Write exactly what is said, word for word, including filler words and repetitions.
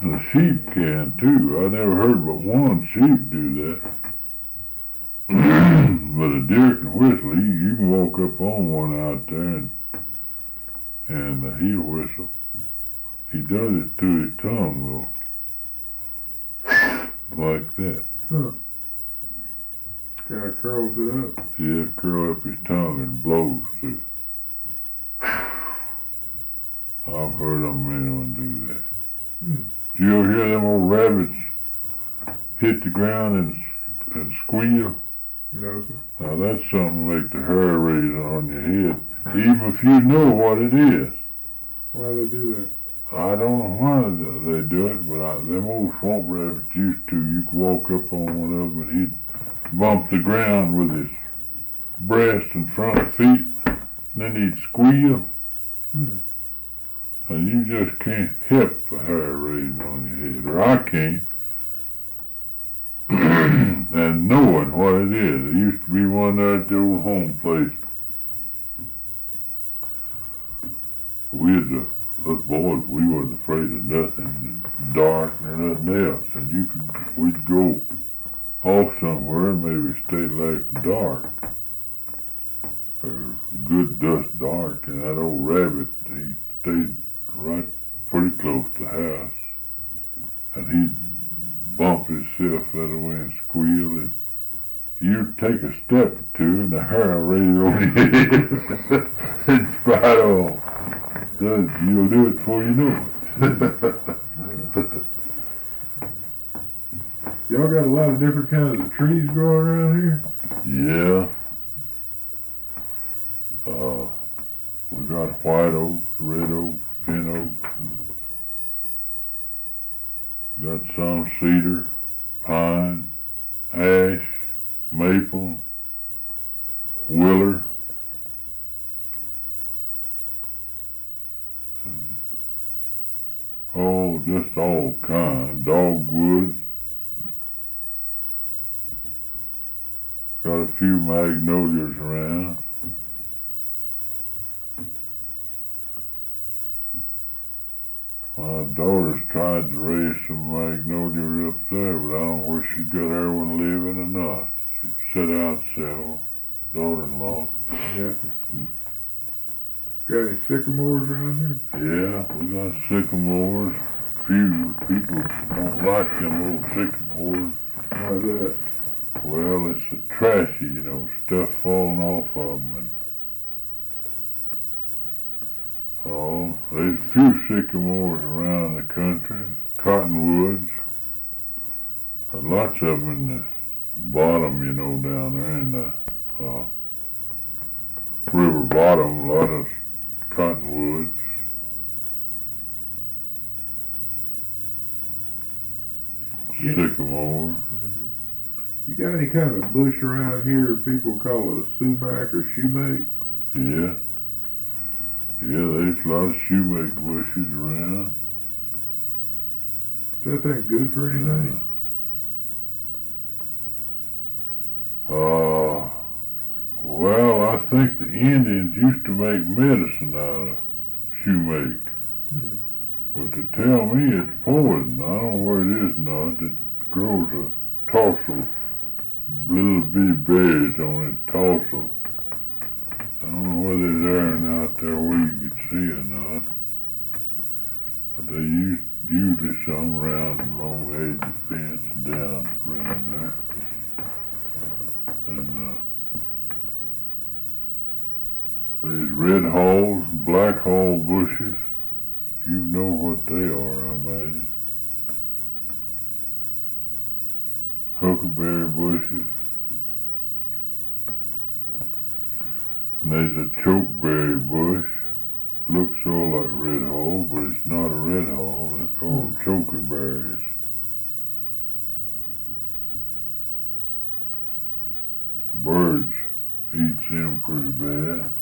And the sheep can too. I never heard but one sheep do that. But a deer can whistle. You, you can walk up on one out there and and uh, he'll whistle. He does it through his tongue though, like that. Huh. Kind of curls it up. He'll curl up his tongue and blows too. I've heard of anyone do that. Hmm. Do you ever hear them old rabbits hit the ground and and squeal? No, sir. Now that's something to make the hair raise on your head, even if you know what it is. Why do they do that? I don't know why they do it, but I, them old swamp rabbits used to. You could walk up on one of them and he'd bump the ground with his breast and front feet, and then he'd squeal, Hmm. and you just can't help the hair raising on your head, or I can't. And knowing what it is. There used to be one there at the old home place. We had the us boys, we wasn't afraid of nothing dark or nothing else. And you could, we'd go off somewhere and maybe stay left dark, or good dust dark, and that old rabbit, he stayed right pretty close to the house, and he'd bump himself that way and squeal, and you'd take a step or two and the hair raise on your head in spite of does you'll do it before you know it. Y'all got a lot of different kinds of trees growing around here? Yeah. Uh, we got white oak, red oak, pin oak. We got some cedar, pine, ash, maple, willer. And, oh, just all kinds. Dogwood. Got a few magnolias around. My daughter's tried to raise some magnolias up there, but I don't know where she got her one living or not. She set out several. Daughter-in-law. Yes, sir. Got any sycamores around here? Yeah, we got sycamores. Few people don't like them old sycamores. Why's that? Well, it's a trashy, you know, stuff falling off of them. And, oh, there's a few sycamores around the country, cottonwoods. Uh, lots of them in the bottom, you know, down there in the uh, river bottom, a lot of cottonwoods. Yeah. Sycamores. Mm-hmm. You got any kind of bush around here people call a sumac or shoemake? Yeah. Yeah, there's a lot of shoemake bushes around. Is that thing good for anything? Uh, well, I think the Indians used to make medicine out of shoemake. Hmm. But to tell me it's poison, I don't know where it is not. It grows a tassel, little bitty berries on its tassel. I don't know whether there's iron out there where you could see or not. But they use, usually some around along the edge of the fence and down around there. And uh, there's red halls and black hall bushes. You know what they are, I imagine. Huckleberry bushes. And there's a chokeberry bush. Looks sort of like red hall, but it's not a red hall. They're called chokeberries. Birds eat them pretty bad.